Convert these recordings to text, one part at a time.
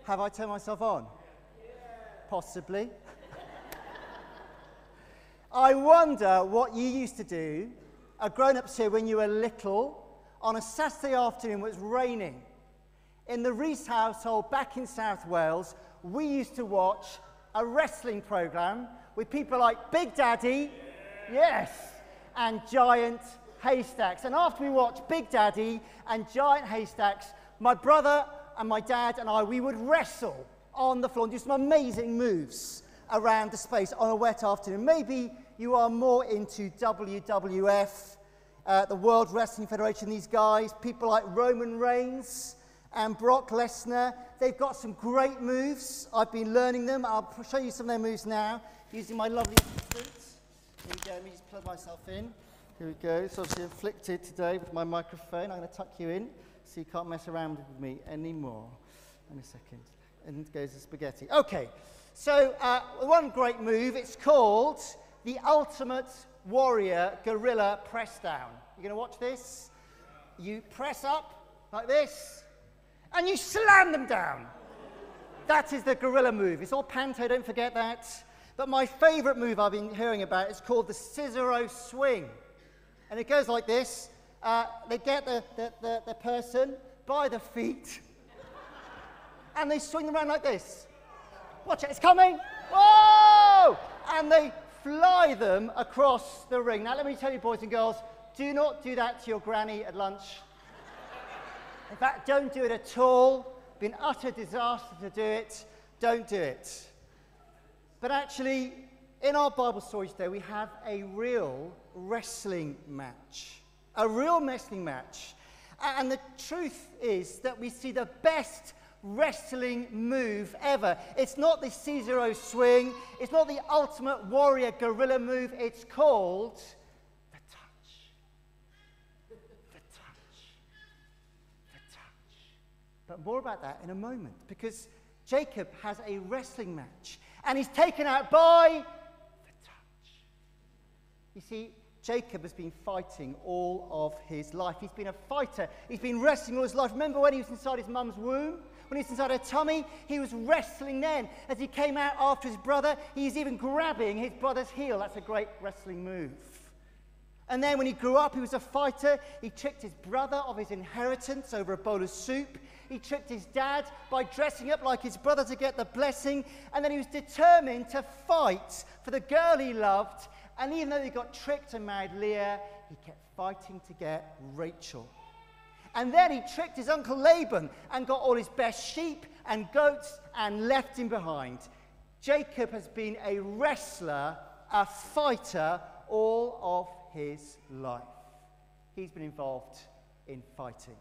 Have I turned myself on? Possibly. I wonder what you used to do, grown-ups here, when you were little, on a Saturday afternoon when it was raining. In the Rees household back in South Wales, we used to watch a wrestling programme with people like Big Daddy, yes, and Giant Haystacks. And after we watched Big Daddy and Giant Haystacks, my brother and my dad and I, we would wrestle on the floor and do some amazing moves around the space on a wet afternoon. Maybe you are more into WWF, the World Wrestling Federation, these guys, people like Roman Reigns and Brock Lesnar. They've got some great moves. I've been learning them. I'll show you some of their moves now using my lovely assistant. Here we go. Let me just plug myself in. Here we go. It's obviously afflicted today with my microphone. I'm going to tuck you in so you can't mess around with me anymore. In a second. And goes the spaghetti. Okay. So one great move. It's called the Ultimate Warrior Gorilla Press Down. You're going to watch this? You press up like this, and you slam them down. That is the gorilla move. It's all panto, don't forget that. But my favourite move I've been hearing about is called the Scissoro Swing. And it goes like this. They get the person by the feet, and they swing them around like this. Watch it, it's coming. Whoa! And they fly them across the ring. Now, let me tell you, boys and girls, do not do that to your granny at lunch. In fact, don't do it at all. Been utter disaster to do it. Don't do it. But actually, in our Bible story today, we have a real wrestling match. A real wrestling match. And the truth is that we see the best wrestling move ever. It's not the Scissoro Swing. It's not the Ultimate Warrior Gorilla move. It's called the touch. The touch. The touch. But more about that in a moment, because Jacob has a wrestling match and he's taken out by the touch. You see, Jacob has been fighting all of his life. He's been a fighter. He's been wrestling all his life. Remember when he was inside his mum's womb? When he was inside her tummy, he was wrestling then. As he came out after his brother, he's even grabbing his brother's heel. That's a great wrestling move. And then when he grew up, he was a fighter. He tricked his brother of his inheritance over a bowl of soup. He tricked his dad by dressing up like his brother to get the blessing. And then he was determined to fight for the girl he loved. And even though he got tricked and married Leah, he kept fighting to get Rachel. And then he tricked his uncle Laban and got all his best sheep and goats and left him behind. Jacob has been a wrestler, a fighter all of his life. He's been involved in fighting.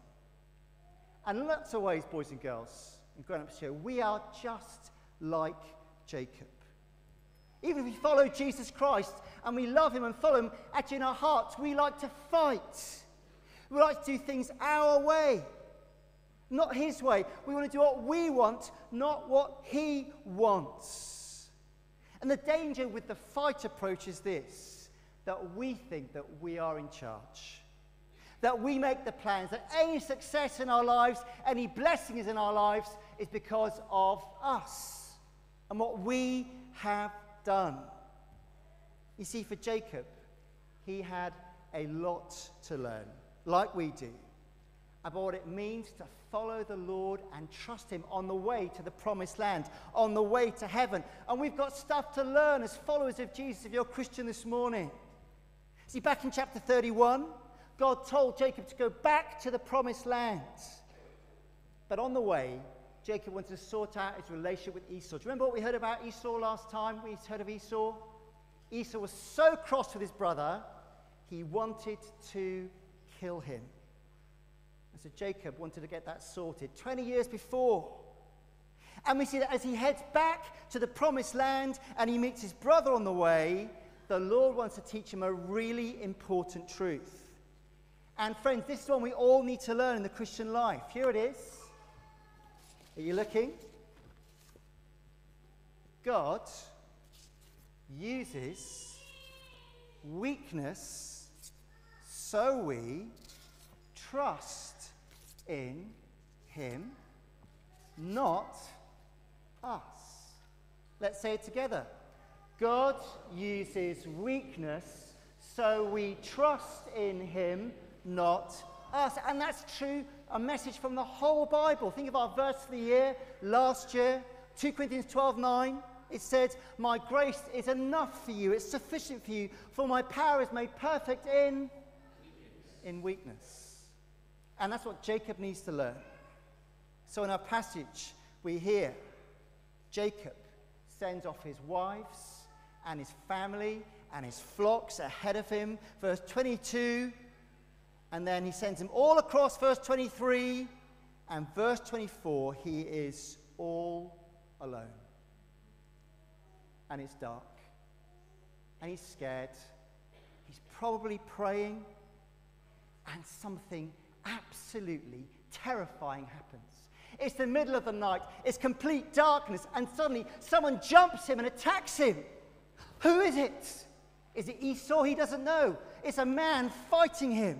And in lots of ways, boys and girls, and grown-ups here, we are just like Jacob. Even if we follow Jesus Christ and we love him and follow him, actually in our hearts, we like to fight. We like to do things our way, not his way. We want to do what we want, not what he wants. And the danger with the fight approach is this, that we think that we are in charge, that we make the plans, that any success in our lives, any blessings in our lives is because of us and what we have done. You see, for Jacob, he had a lot to learn, like we do, about what it means to follow the Lord and trust him on the way to the promised land, on the way to heaven. And we've got stuff to learn as followers of Jesus if you're a Christian this morning. See, back in chapter 31, God told Jacob to go back to the promised land. But on the way, Jacob wanted to sort out his relationship with Esau. Do you remember what we heard about Esau last time? We heard of Esau. Esau was so cross with his brother, he wanted to kill him. And so Jacob wanted to get that sorted 20 years before. And we see that as he heads back to the promised land and he meets his brother on the way, the Lord wants to teach him a really important truth. And friends, this is one we all need to learn in the Christian life. Here it is. Are you looking? God uses weakness so we trust in him, not us. Let's say it together. God uses weakness so we trust in him, not us. And that's true, a message from the whole Bible. Think of our verse of the year, last year, 2 Corinthians 12:9. It said, my grace is enough for you, it's sufficient for you, for my power is made perfect in weakness. And that's what Jacob needs to learn. So in our passage, we hear Jacob sends off his wives and his family and his flocks ahead of him. Verse 22, and then he sends them all across verse 23, and verse 24, he is all alone. And it's dark, and he's scared. He's probably praying, and something absolutely terrifying happens. It's the middle of the night, it's complete darkness, and suddenly someone jumps him and attacks him. Who is it? Is it Esau? He doesn't know. It's a man fighting him.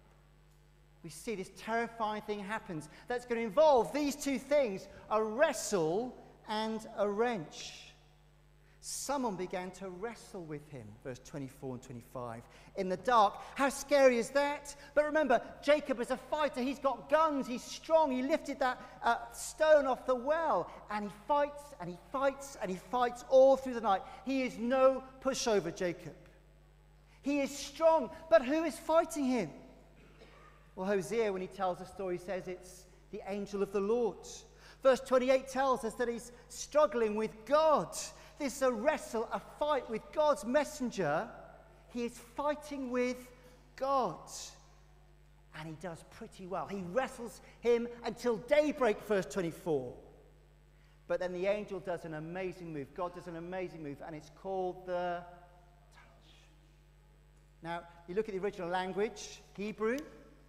We see this terrifying thing happens that's going to involve these two things, a wrestle and a wrench. Someone began to wrestle with him, verse 24 and 25, in the dark. How scary is that? But remember, Jacob is a fighter. He's got guns. He's strong. He lifted that stone off the well, and he fights, and he fights, and he fights all through the night. He is no pushover, Jacob. He is strong, but who is fighting him? Well, Hosea, when he tells the story, says it's the angel of the Lord. Verse 28 tells us that he's struggling with God. This is a wrestle, a fight with God's messenger. He is fighting with God. And he does pretty well. He wrestles him until daybreak, verse 24. But then the angel does an amazing move. God does an amazing move, and it's called the touch. Now, you look at the original language, Hebrew.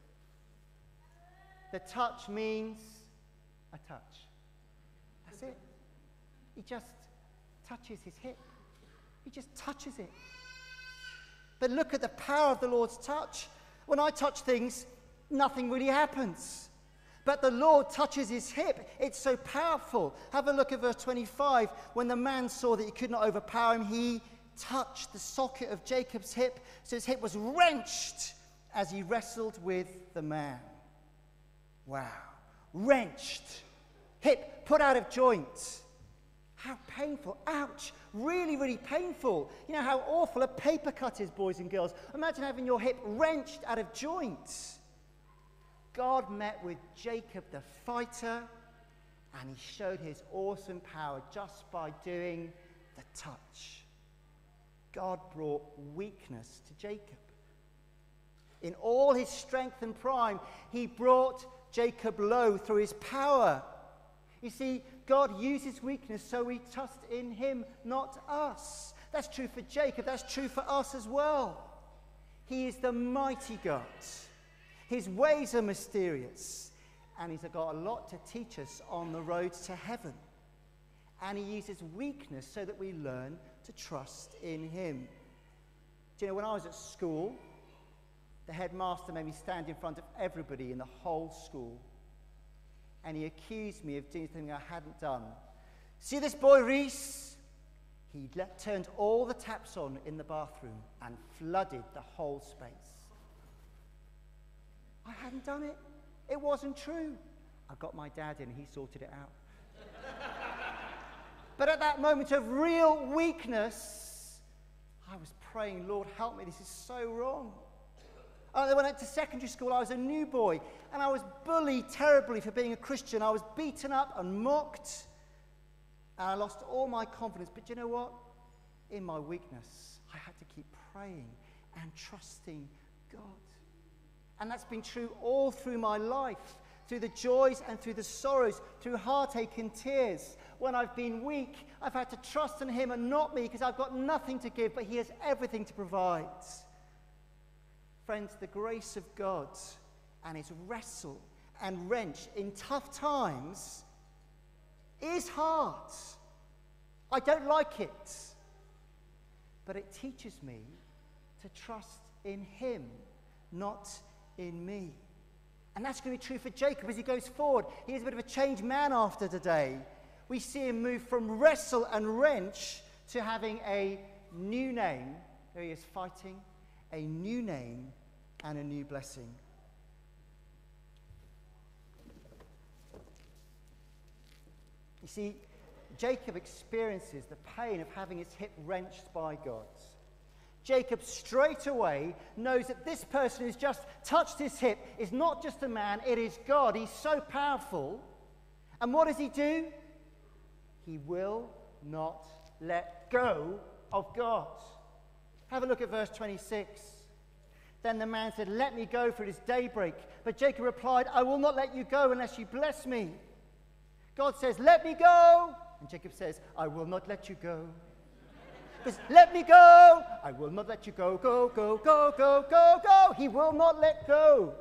The touch means a touch. That's it. He just touches his hip. He just touches it. But look at the power of the Lord's touch. When I touch things, nothing really happens. But the Lord touches his hip. It's so powerful. Have a look at verse 25. When the man saw that he could not overpower him, he touched the socket of Jacob's hip, so his hip was wrenched as he wrestled with the man. Wow. Wrenched. Hip put out of joint. How painful. Ouch. Really, really painful. You know how awful a paper cut is, boys and girls. Imagine having your hip wrenched out of joint. God met with Jacob the fighter, and he showed his awesome power just by doing the touch. God brought weakness to Jacob. In all his strength and prime, he brought Jacob low through his power. You see, God uses weakness so we trust in him, not us. That's true for Jacob. That's true for us as well. He is the mighty God. His ways are mysterious. And he's got a lot to teach us on the road to heaven. And he uses weakness so that we learn to trust in him. Do you know, when I was at school, the headmaster made me stand in front of everybody in the whole school. And he accused me of doing something I hadn't done. See this boy, Reese? He turned all the taps on in the bathroom and flooded the whole space. I hadn't done it. It wasn't true. I got my dad in, he sorted it out. But at that moment of real weakness, I was praying, Lord, help me, this is so wrong. When I went to secondary school, I was a new boy, and I was bullied terribly for being a Christian. I was beaten up and mocked, and I lost all my confidence. But you know what? In my weakness, I had to keep praying and trusting God. And that's been true all through my life, through the joys and through the sorrows, through heartache and tears. When I've been weak, I've had to trust in him and not me, because I've got nothing to give, but he has everything to provide. Friends, the grace of God and his wrestle and wrench in tough times is hard. I don't like it. But it teaches me to trust in him, not in me. And that's going to be true for Jacob as he goes forward. He is a bit of a changed man after today. we see him move from wrestle and wrench to having a new name. There he is fighting, a new name and a new blessing. You see, Jacob experiences the pain of having his hip wrenched by God. Jacob straight away knows that this person who's just touched his hip is not just a man, it is God. He's so powerful. And what does he do? He will not let go of God. Have a look at verse 26. Then the man said, "Let me go, for it is daybreak." But Jacob replied, "I will not let you go unless you bless me." God says, "Let me go." And Jacob says, "I will not let you go." "Let me go." "I will not let you go. Go, go, go, go, go, go." He will not let go.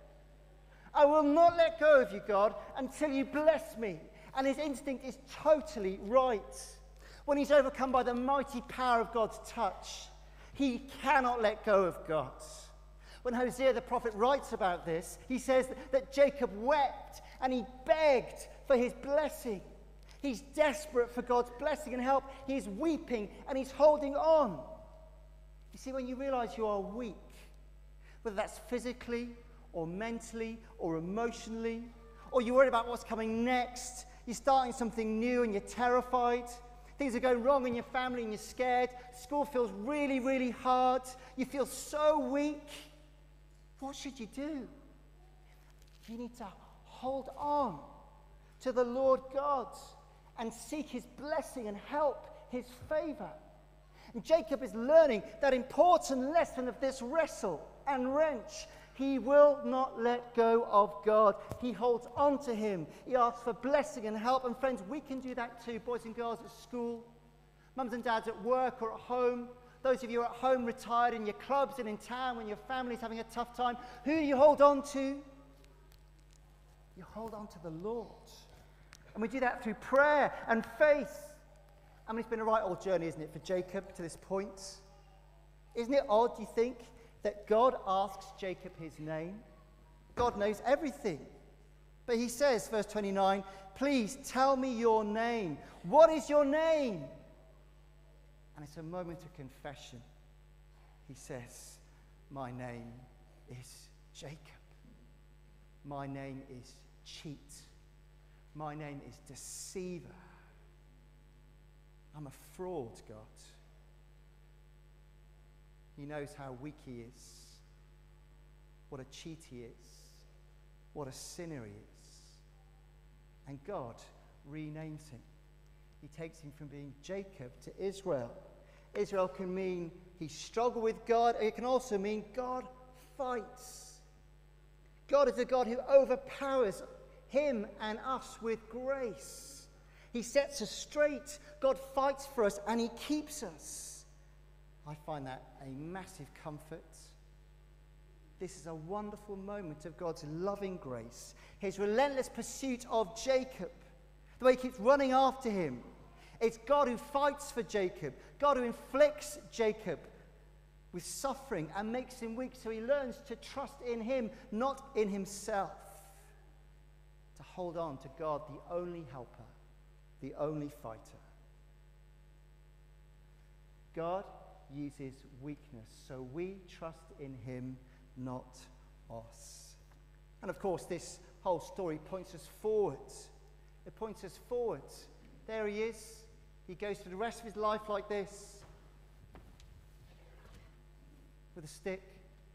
"I will not let go of you, God, until you bless me." And his instinct is totally right. When he's overcome by the mighty power of God's touch, he cannot let go of God. When Hosea the prophet writes about this, he says that Jacob wept and he begged for his blessing. He's desperate for God's blessing and help. He's weeping and he's holding on. You see, when you realize you are weak, whether that's physically or mentally or emotionally, or you're worried about what's coming next, you're starting something new and you're terrified, things are going wrong in your family and you're scared, school feels really, really hard, you feel so weak, what should you do? You need to hold on to the Lord God and seek his blessing and help, his favor. And Jacob is learning that important lesson of this wrestle and wrench. He will not let go of God. He holds on to him. He asks for blessing and help. And friends, we can do that too, boys and girls at school, mums and dads at work or at home, those of you at home retired in your clubs and in town when your family's having a tough time. Who do you hold on to? You hold on to the Lord. And we do that through prayer and faith. I mean, it's been a right old journey, isn't it, for Jacob to this point? Isn't it odd, do you think, that God asks Jacob his name? God knows everything. But he says, verse 29, "Please tell me your name. What is your name?" And it's a moment of confession. He says, "My name is Jacob. My name is cheat. My name is deceiver. I'm a fraud, God." He knows how weak he is, what a cheat he is, what a sinner he is. And God renames him. He takes him from being Jacob to Israel. Israel can mean he struggled with God. It can also mean God fights. God is a God who overpowers him and us with grace. He sets us straight. God fights for us and he keeps us. I find that a massive comfort. This is a wonderful moment of God's loving grace. His relentless pursuit of Jacob, the way he keeps running after him. It's God who fights for Jacob, God who inflicts Jacob with suffering and makes him weak so he learns to trust in him, not in himself. To hold on to God, the only helper, the only fighter. God uses weakness, so we trust in him, not us. And of course, this whole story points us forward. It points us forward. There he is. He goes through the rest of his life like this, with a stick.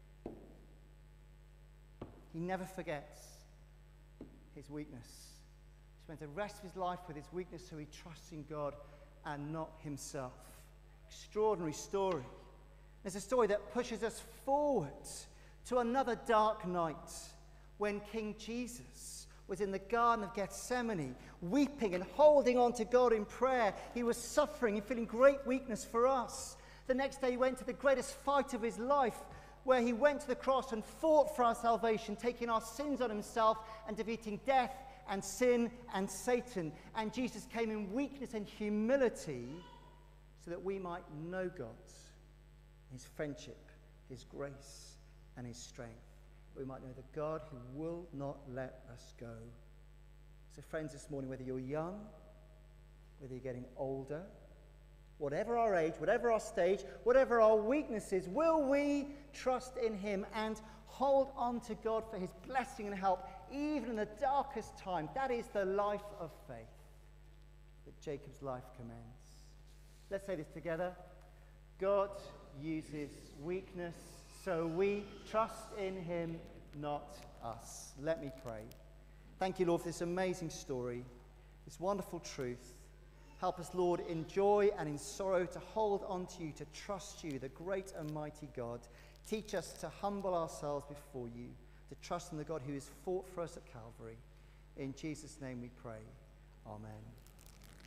He never forgets his weakness. He spends the rest of his life with his weakness, so he trusts in God and not himself. Extraordinary story. It's a story that pushes us forward to another dark night when King Jesus was in the Garden of Gethsemane, weeping and holding on to God in prayer. He was suffering and feeling great weakness for us. The next day he went to the greatest fight of his life, where he went to the cross and fought for our salvation, taking our sins on himself and defeating death and sin and Satan. And Jesus came in weakness and humility so that we might know God, his friendship, his grace, and his strength. We might know the God who will not let us go. So friends, this morning, whether you're young whether you're getting older, whatever our age, whatever our stage, whatever our weaknesses, will we trust in him and hold on to God for his blessing and help, even in the darkest time? That is the life of faith that Jacob's life commends. Let's say this together. God uses weakness, so we trust in him, not us. Let me pray. Thank you, Lord, for this amazing story, this wonderful truth. Help us, Lord, in joy and in sorrow to hold on to you, to trust you, the great and mighty God. Teach us to humble ourselves before you, to trust in the God who has fought for us at Calvary. In Jesus' name we pray. Amen.